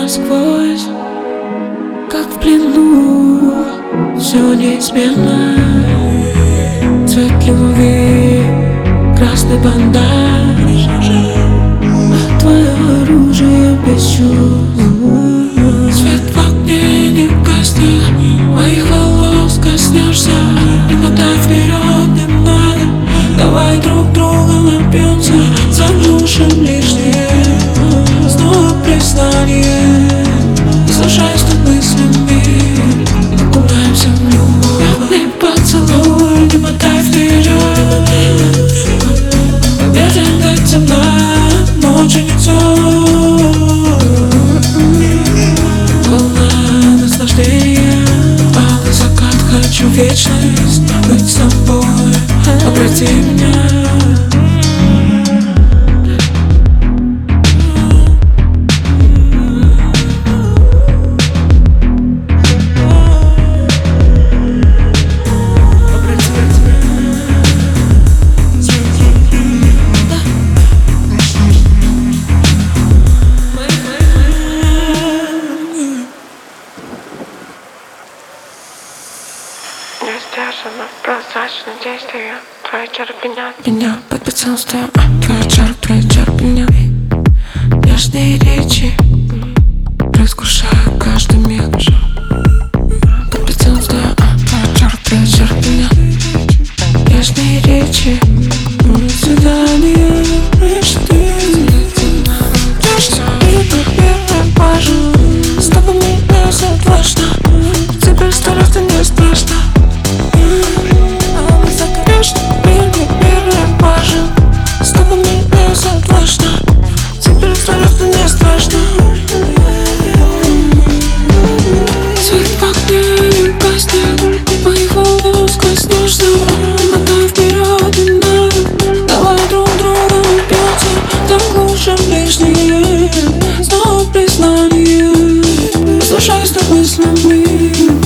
насквозь, как в плену, все неизменно. Цвет любви, красный бандаж, твое оружие без чувств. Свет в окне не гаснет, моих волос коснешься. Не мотай вперед, не надо, давай друг друга напьемся, заглушим лишнее. Снова признание, слушай, что мыслями окунаемся в любовь. Пятный поцелуй, не мотай вперед. Ветер так темна, ночи не полна наслаждения. Алый закат, хочу вечность быть с тобой. Обрати меня. Не сдержанно, прозрачно действие. Твои чары пьянят Меня под прицелом стою, твои чары пьянят. Нежные речи разрушаю каждый миг. Под прицелом стою, твои чары пьянят. Нежные речи, свидание, что ты важно. С тобой мне все важно. Теперь стараться не страшно. С тобой мне все важно. Теперь стараться не страшно. Свет в окне не гаснет, моих волос коснешься. Мотай вперед, не надо, давай друг друга напьемся, заглушим лишнее. Снова признание, слушай, что мыслями